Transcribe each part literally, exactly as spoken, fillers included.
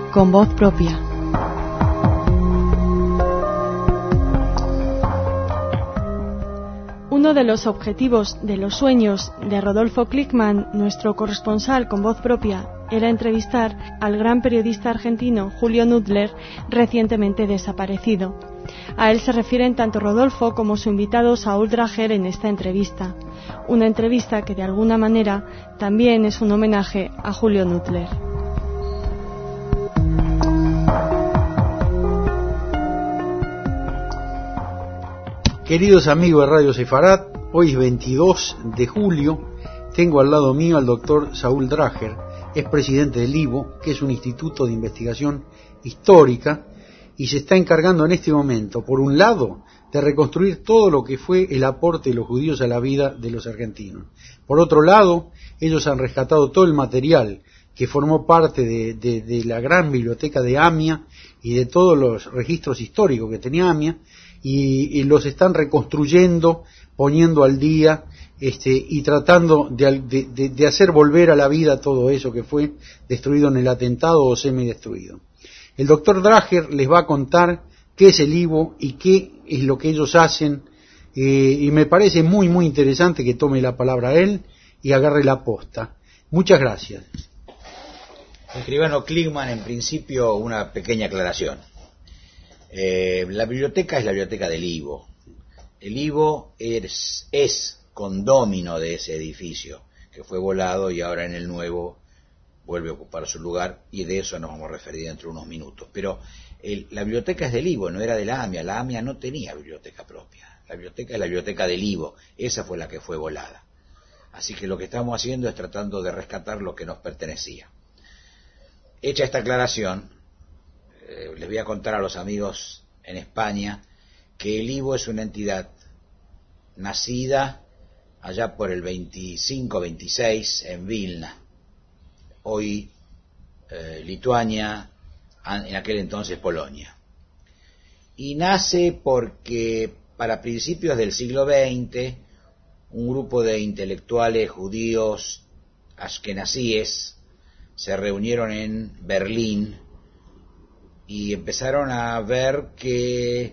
con voz propia. Uno de los objetivos de los sueños de Rodolfo Klickmann, nuestro corresponsal con voz propia, era entrevistar al gran periodista argentino Julio Nudler, recientemente desaparecido. A él se refieren tanto Rodolfo como su invitado Saúl Drager en esta entrevista. Una entrevista que de alguna manera también es un homenaje a Julio Nudler. Queridos amigos de Radio Sefarad, hoy es veintidós de julio, tengo al lado mío al doctor Saúl Drager, es presidente del I V O, que es un instituto de investigación histórica, y se está encargando en este momento, por un lado, de reconstruir todo lo que fue el aporte de los judíos a la vida de los argentinos. Por otro lado, ellos han rescatado todo el material que formó parte de, de, de la gran biblioteca de AMIA y de todos los registros históricos que tenía AMIA, y, y los están reconstruyendo, poniendo al día, este, y tratando de, de, de hacer volver a la vida todo eso que fue destruido en el atentado o semidestruido. El doctor Drager les va a contar qué es el I V O y qué es lo que ellos hacen, eh, y me parece muy muy interesante que tome la palabra él y agarre la posta. Muchas gracias. Escribano Klickmann, en principio una pequeña aclaración. Eh, la biblioteca es la biblioteca del I V O. El I V O es, es condómino de ese edificio que fue volado y ahora en el nuevo vuelve a ocupar su lugar, y de eso nos vamos a referir dentro de unos minutos. Pero el, la biblioteca es del I V O, no era de la AMIA. La AMIA no tenía biblioteca propia. La biblioteca es la biblioteca del I V O. Esa fue la que fue volada. Así que lo que estamos haciendo es tratando de rescatar lo que nos pertenecía. Hecha esta aclaración, eh, les voy a contar a los amigos en España que el I V O es una entidad nacida allá por el veinticinco veintiséis en Vilna, hoy eh, Lituania, en aquel entonces Polonia. Y nace porque para principios del siglo veinte un grupo de intelectuales judíos ashkenazíes se reunieron en Berlín y empezaron a ver que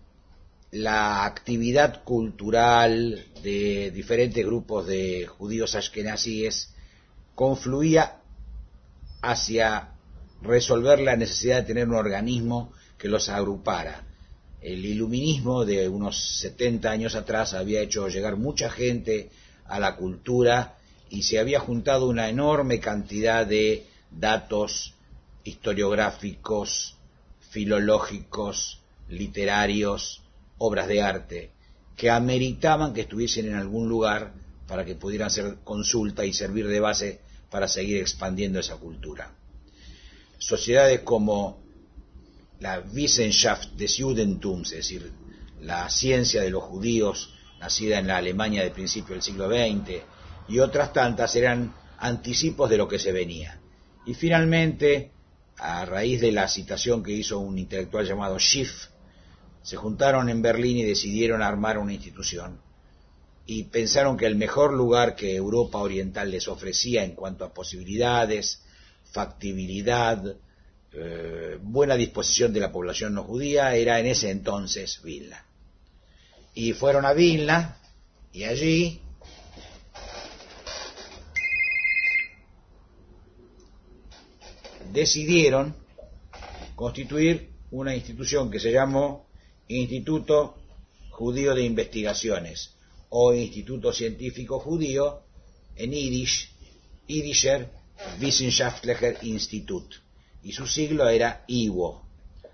la actividad cultural de diferentes grupos de judíos ashkenazíes confluía hacia resolver la necesidad de tener un organismo que los agrupara. El iluminismo de unos setenta años atrás había hecho llegar mucha gente a la cultura y se había juntado una enorme cantidad de datos historiográficos, filológicos, literarios, obras de arte, que ameritaban que estuviesen en algún lugar para que pudieran ser consulta y servir de base para seguir expandiendo esa cultura. Sociedades como la Wissenschaft des Judentums, es decir, la ciencia de los judíos, nacida en la Alemania del principio del siglo veinte, y otras tantas eran anticipos de lo que se venía. Y finalmente, a raíz de la citación que hizo un intelectual llamado Schiff, se juntaron en Berlín y decidieron armar una institución. Y pensaron que el mejor lugar que Europa Oriental les ofrecía en cuanto a posibilidades, factibilidad, eh, buena disposición de la población no judía, era en ese entonces Vilna. Y fueron a Vilna, y allí decidieron constituir una institución que se llamó Instituto Judío de Investigaciones, o Instituto Científico Judío, en Yiddish, Yiddischer Wissenschaftlicher Institut, y su siglo era I V O.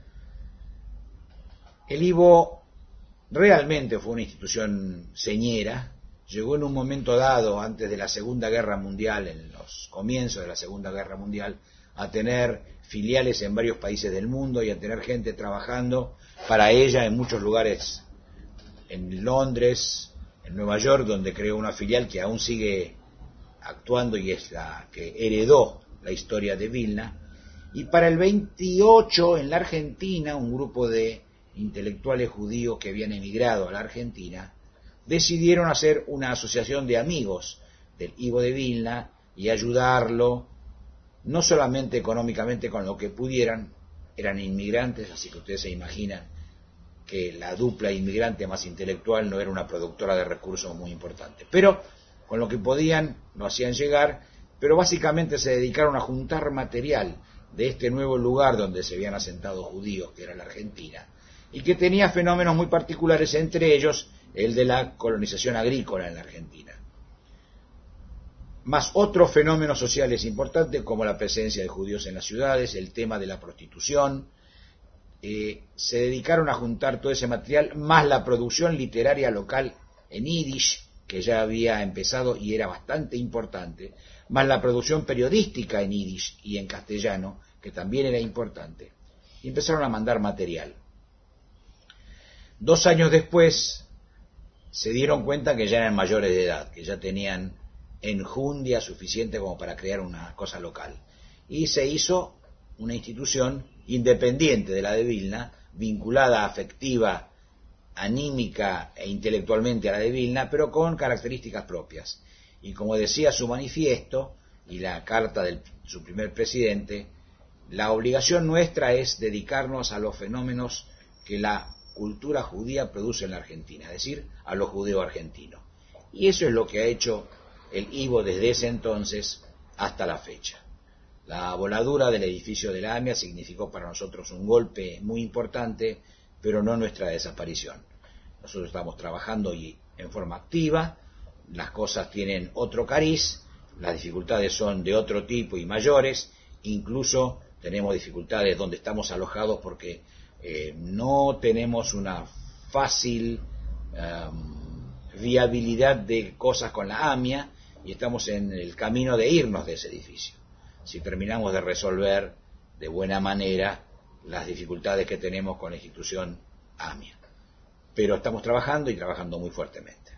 El I V O realmente fue una institución señera, llegó en un momento dado, antes de la Segunda Guerra Mundial, en los comienzos de la Segunda Guerra Mundial, a tener filiales en varios países del mundo y a tener gente trabajando para ella en muchos lugares, en Londres, en Nueva York, donde creó una filial que aún sigue actuando y es la que heredó la historia de Vilna. Y para el veintiocho, en la Argentina, un grupo de intelectuales judíos que habían emigrado a la Argentina decidieron hacer una asociación de amigos del I V O de Vilna y ayudarlo no solamente económicamente con lo que pudieran, eran inmigrantes, así que ustedes se imaginan que la dupla inmigrante más intelectual no era una productora de recursos muy importante, pero con lo que podían lo hacían llegar, pero básicamente se dedicaron a juntar material de este nuevo lugar donde se habían asentado judíos, que era la Argentina, y que tenía fenómenos muy particulares, entre ellos el de la colonización agrícola en la Argentina, más otros fenómenos sociales importantes como la presencia de judíos en las ciudades, el tema de la prostitución. Eh, se dedicaron a juntar todo ese material, más la producción literaria local en yiddish, que ya había empezado y era bastante importante, más la producción periodística en yiddish y en castellano, que también era importante, y empezaron a mandar material. Dos años después se dieron cuenta que ya eran mayores de edad, que ya tenían enjundia suficiente como para crear una cosa local, y se hizo una institución independiente de la de Vilna, vinculada afectiva, anímica e intelectualmente a la de Vilna, pero con características propias. Y como decía su manifiesto y la carta de su primer presidente, la obligación nuestra es dedicarnos a los fenómenos que la cultura judía produce en la Argentina, es decir, a los judeo argentinos. Y eso es lo que ha hecho el I V O desde ese entonces hasta la fecha. La voladura del edificio de la AMIA significó para nosotros un golpe muy importante, pero no nuestra desaparición. Nosotros estamos trabajando y en forma activa, las cosas tienen otro cariz, las dificultades son de otro tipo y mayores, incluso tenemos dificultades donde estamos alojados porque eh, no tenemos una fácil um, viabilidad de cosas con la AMIA y estamos en el camino de irnos de ese edificio. Si terminamos de resolver de buena manera las dificultades que tenemos con la institución AMIA. Pero estamos trabajando y trabajando muy fuertemente.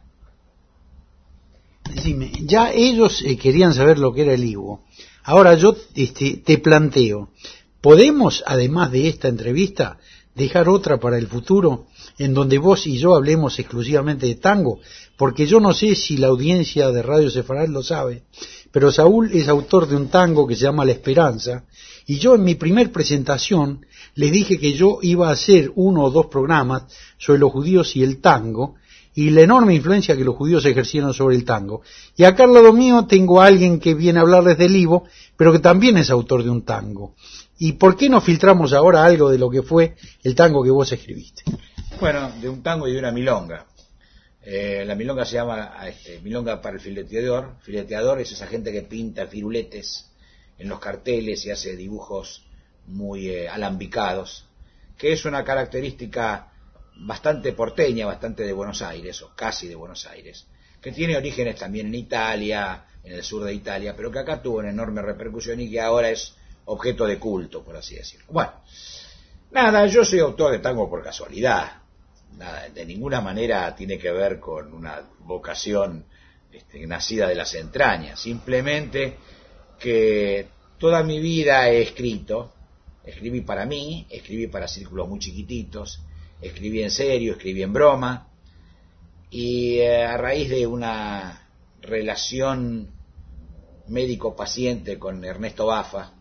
Decime, ya ellos eh, querían saber lo que era el I V O. Ahora yo este, te planteo, ¿podemos, además de esta entrevista, dejar otra para el futuro, en donde vos y yo hablemos exclusivamente de tango? Porque yo no sé si la audiencia de Radio Sefarad lo sabe, pero Saúl es autor de un tango que se llama La Esperanza, y yo en mi primer presentación les dije que yo iba a hacer uno o dos programas sobre los judíos y el tango, y la enorme influencia que los judíos ejercieron sobre el tango. Y acá al lado mío tengo a alguien que viene a hablarles del I V O, pero que también es autor de un tango. ¿Y por qué no filtramos ahora algo de lo que fue el tango que vos escribiste? Bueno, de un tango y de una milonga. Eh, la milonga se llama este, Milonga para el fileteador. Fileteador es esa gente que pinta firuletes en los carteles y hace dibujos muy eh, alambicados, que es una característica bastante porteña, bastante de Buenos Aires, o casi de Buenos Aires, que tiene orígenes también en Italia, en el sur de Italia, pero que acá tuvo una enorme repercusión y que ahora es objeto de culto, por así decirlo. Bueno, nada, yo soy autor de tango por casualidad. Nada, de ninguna manera tiene que ver con una vocación este, nacida de las entrañas, simplemente que toda mi vida he escrito, escribí para mí, escribí para círculos muy chiquititos, escribí en serio, escribí en broma, y eh, a raíz de una relación médico-paciente con Ernesto Baffa,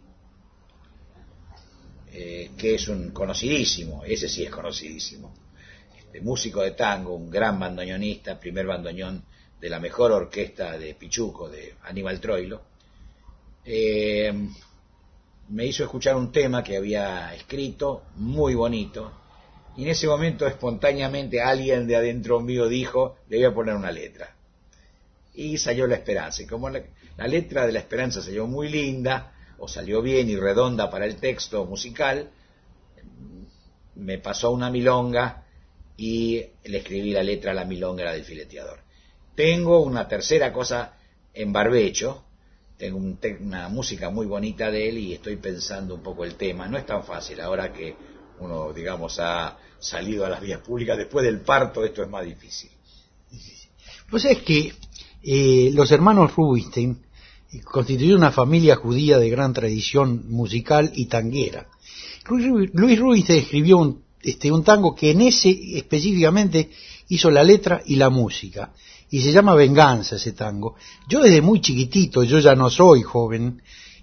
eh, que es un conocidísimo, ese sí es conocidísimo, de músico de tango, un gran bandoneonista, primer bandoneón de la mejor orquesta de Pichuco, de Aníbal Troilo, eh, me hizo escuchar un tema que había escrito, muy bonito, y en ese momento espontáneamente alguien de adentro mío dijo, le voy a poner una letra. Y salió La Esperanza, y como la, la letra de La Esperanza salió muy linda, o salió bien y redonda para el texto musical, me pasó una milonga, y le escribí la letra a la milonga, la del fileteador. Tengo una tercera cosa en barbecho, tengo un te una música muy bonita de él y estoy pensando un poco el tema. No es tan fácil, ahora que uno, digamos, ha salido a las vías públicas, después del parto esto es más difícil. Pues es que eh, los hermanos Rubinstein constituyeron una familia judía de gran tradición musical y tanguera. Luis Rubinstein escribió un Este, un tango que en ese específicamente hizo la letra y la música, y se llama Venganza ese tango. Yo desde muy chiquitito, yo ya no soy joven,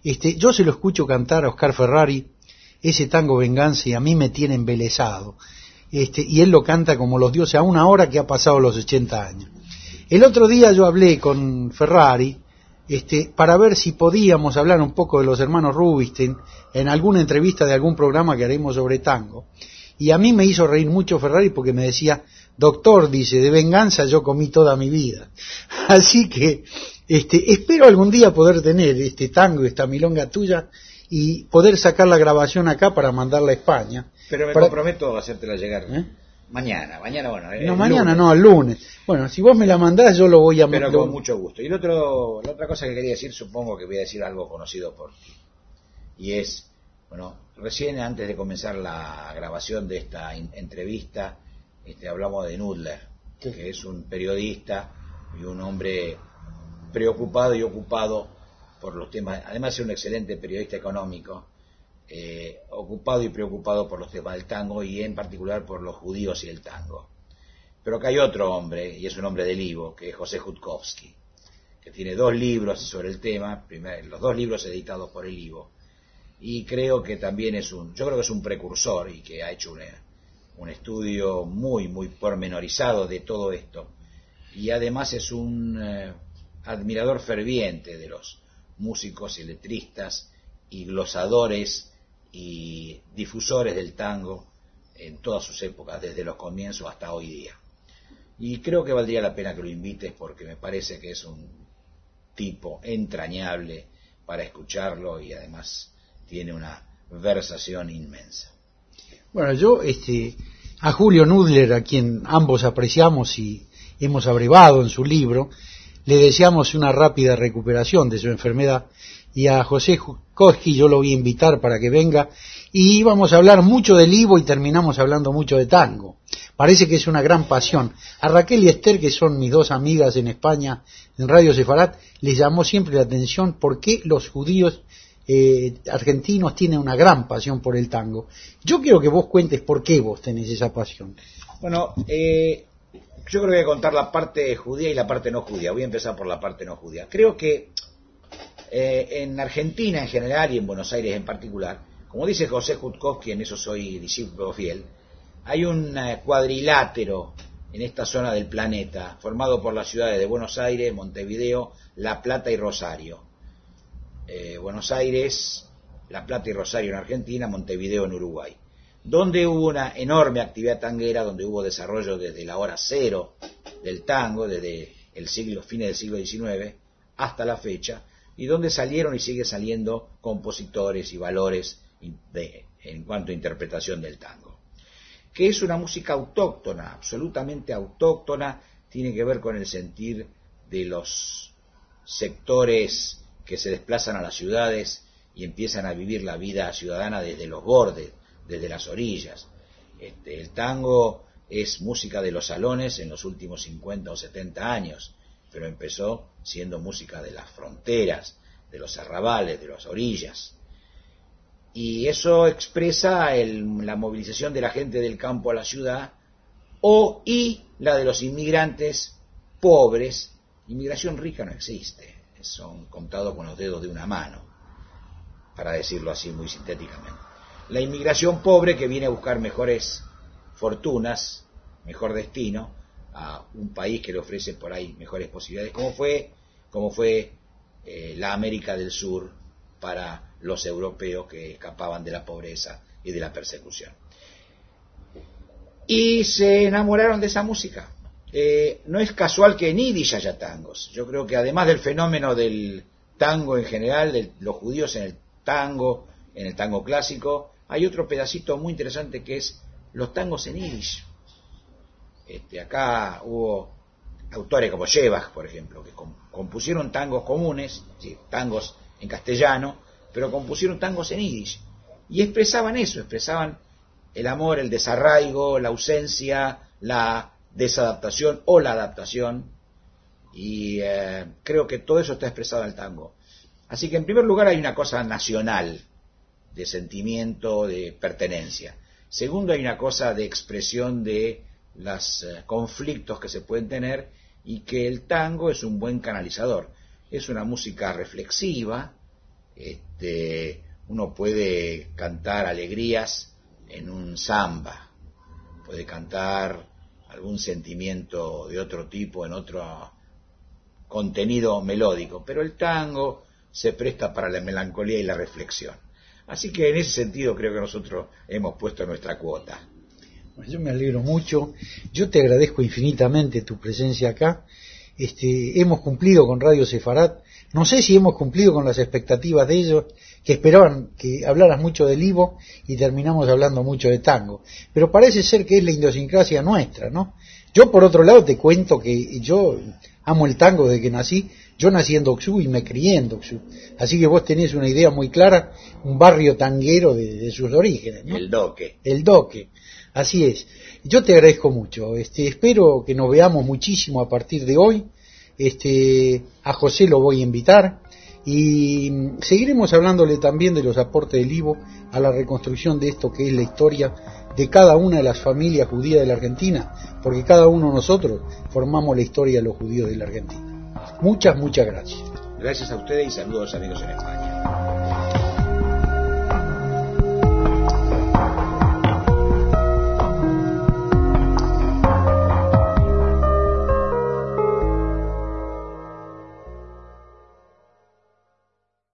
Este, yo se lo escucho cantar a Oscar Ferrari, ese tango Venganza, y a mí me tiene embelesado. Este, y él lo canta como los dioses a una hora que ha pasado los ochenta años. El otro día yo hablé con Ferrari este, para ver si podíamos hablar un poco de los hermanos Rubinstein en alguna entrevista de algún programa que haremos sobre tango. Y a mí me hizo reír mucho Ferrari porque me decía, doctor, dice, de Venganza yo comí toda mi vida. Así que este, espero algún día poder tener este tango, esta milonga tuya, y poder sacar la grabación acá para mandarla a España. Pero me para... comprometo a hacértela llegar ¿Eh? mañana, mañana bueno. No, mañana lunes. No, el lunes. Bueno, si vos me la mandás yo lo voy a... Pero con mucho gusto. Y el otro, la otra cosa que quería decir, supongo que voy a decir algo conocido por ti. Y es, bueno, recién antes de comenzar la grabación de esta in- entrevista, este, hablamos de Nudler, sí. que es un periodista y un hombre preocupado y ocupado por los temas, además de ser un excelente periodista económico, eh, ocupado y preocupado por los temas del tango y en particular por los judíos y el tango. Pero acá hay otro hombre, y es un hombre del Ivo, que es José Jutkowski, que tiene dos libros sobre el tema, primer, los dos libros editados por el Ivo, y creo que también es un, yo creo que es un precursor y que ha hecho un, un estudio muy, muy pormenorizado de todo esto, y además es un eh, admirador ferviente de los músicos y letristas y glosadores y difusores del tango en todas sus épocas, desde los comienzos hasta hoy día. Y creo que valdría la pena que lo invites porque me parece que es un tipo entrañable para escucharlo y además tiene una versación inmensa. Bueno, yo este, a Julio Nudler, a quien ambos apreciamos y hemos abrevado en su libro, le deseamos una rápida recuperación de su enfermedad, y a José Jutkowski yo lo voy a invitar para que venga, y vamos a hablar mucho del Ivo y terminamos hablando mucho de tango. Parece que es una gran pasión. A Raquel y Esther, que son mis dos amigas en España, en Radio Sefarat, les llamó siempre la atención por qué los judíos eh, argentinos tienen una gran pasión por el tango. Yo quiero que vos cuentes por qué vos tenés esa pasión. Bueno, eh... yo creo que voy a contar la parte judía y la parte no judía. Voy a empezar por la parte no judía. Creo que eh, en Argentina en general y en Buenos Aires en particular, como dice José Jutkowski, en eso soy discípulo fiel, hay un eh, cuadrilátero en esta zona del planeta formado por las ciudades de Buenos Aires, Montevideo, La Plata y Rosario. Eh, Buenos Aires, La Plata y Rosario en Argentina, Montevideo en Uruguay, donde hubo una enorme actividad tanguera, donde hubo desarrollo desde la hora cero del tango, desde el siglo, fines del siglo diecinueve hasta la fecha, y donde salieron y sigue saliendo compositores y valores de, en cuanto a interpretación del tango, que es una música autóctona, absolutamente autóctona, tiene que ver con el sentir de los sectores que se desplazan a las ciudades y empiezan a vivir la vida ciudadana desde los bordes, desde las orillas. Este, el tango es música de los salones en los últimos cincuenta o setenta años, pero empezó siendo música de las fronteras, de los arrabales, de las orillas. Y eso expresa el, la movilización de la gente del campo a la ciudad, o y la de los inmigrantes pobres. Inmigración rica no existe, son contados con los dedos de una mano, para decirlo así muy sintéticamente. La inmigración pobre que viene a buscar mejores fortunas, mejor destino, a un país que le ofrece por ahí mejores posibilidades, como fue, como fue eh, la América del Sur para los europeos que escapaban de la pobreza y de la persecución. Y se enamoraron de esa música. Eh, no es casual que en Yiddish haya tangos. Yo creo que además del fenómeno del tango en general, de los judíos en el tango, en el tango clásico, hay otro pedacito muy interesante que es los tangos en Yiddish. Este, acá hubo autores como Shevach, por ejemplo, que compusieron tangos comunes, ¿sí? tangos en castellano, pero compusieron tangos en Yiddish. Y expresaban eso, expresaban el amor, el desarraigo, la ausencia, la desadaptación o la adaptación. Y eh, creo que todo eso está expresado en el tango. Así que en primer lugar hay una cosa nacional, de sentimiento, de pertenencia. Segundo, hay una cosa de expresión de los eh, conflictos que se pueden tener, y que el tango es un buen canalizador. Es una música reflexiva, Este, uno puede cantar alegrías en un samba, puede cantar algún sentimiento de otro tipo en otro contenido melódico, pero el tango se presta para la melancolía y la reflexión. Así que en ese sentido creo que nosotros hemos puesto nuestra cuota. Bueno, yo me alegro mucho, yo te agradezco infinitamente tu presencia acá. Este, hemos cumplido con Radio Sefarat, no sé si hemos cumplido con las expectativas de ellos, que esperaban que hablaras mucho del Ivo y terminamos hablando mucho de tango, pero parece ser que es la idiosincrasia nuestra, ¿no? Yo por otro lado te cuento que yo amo el tango desde que nací, yo nací en Docsú y me crié en Docsú, así que vos tenés una idea muy clara, un barrio tanguero de, de sus orígenes, ¿no? El Doque. El Doque, así es. Yo te agradezco mucho, este, espero que nos veamos muchísimo a partir de hoy, este, a José lo voy a invitar y seguiremos hablándole también de los aportes del Ivo a la reconstrucción de esto que es la historia de cada una de las familias judías de la Argentina, porque cada uno de nosotros formamos la historia de los judíos de la Argentina. Muchas, muchas gracias. Gracias a ustedes y saludos amigos en España.